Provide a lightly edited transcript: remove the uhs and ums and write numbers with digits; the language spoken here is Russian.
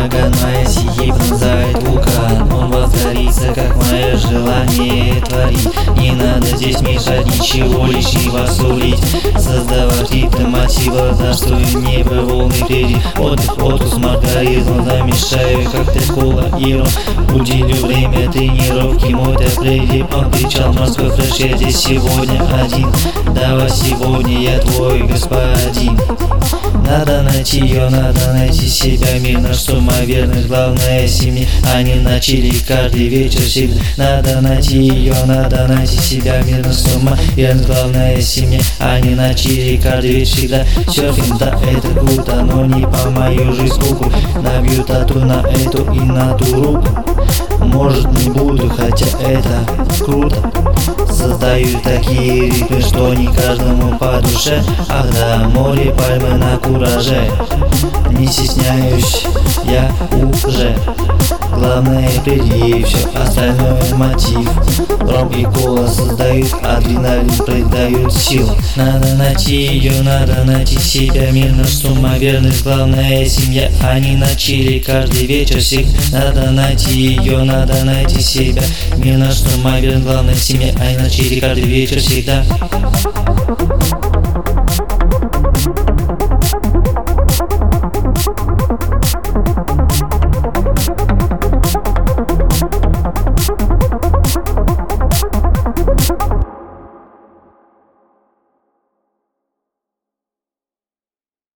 Нога моя сиит, пронзает вулкан. Он возгорится, как мое желание творить. Не надо здесь мешать, ничего лишнего сулить. Создавать ритм мотива, за что небо волны впереди. Отдых, маргаризм, замешаю коктейль кола и ром. Уделю время тренировки, мой тайп-леди. Он кричал: морской фреш, я здесь сегодня один. Давай сегодня я твой господин. Надо найти ее, надо найти себя. Мир наш сумасбродный, главное семья. Они начали каждый вечер всегда. Надо найти ее, надо найти себя. Мир наш сумасбродный, главная семья. Они начали каждый вечер всегда. Серфинг, да, это круто, но не по мою жизнь руку. Набью тату на эту и на ту руку. Может, не буду, хотя это круто. Создаю такие ритмы, что не каждому по душе. Ах да, море, пальмы на кураже. Не стесняюсь я уже. Главное впереди, все остальное мотив. Ром и кола создают адреналин, придают сил. Надо найти ее, надо найти себя. Мир наш сумасбродный, главная семья. Они начали каждый вечер всегда. Надо найти ее, надо найти себя. Мир наш сумасбродный, главная семья. Они начали каждый вечер всегда.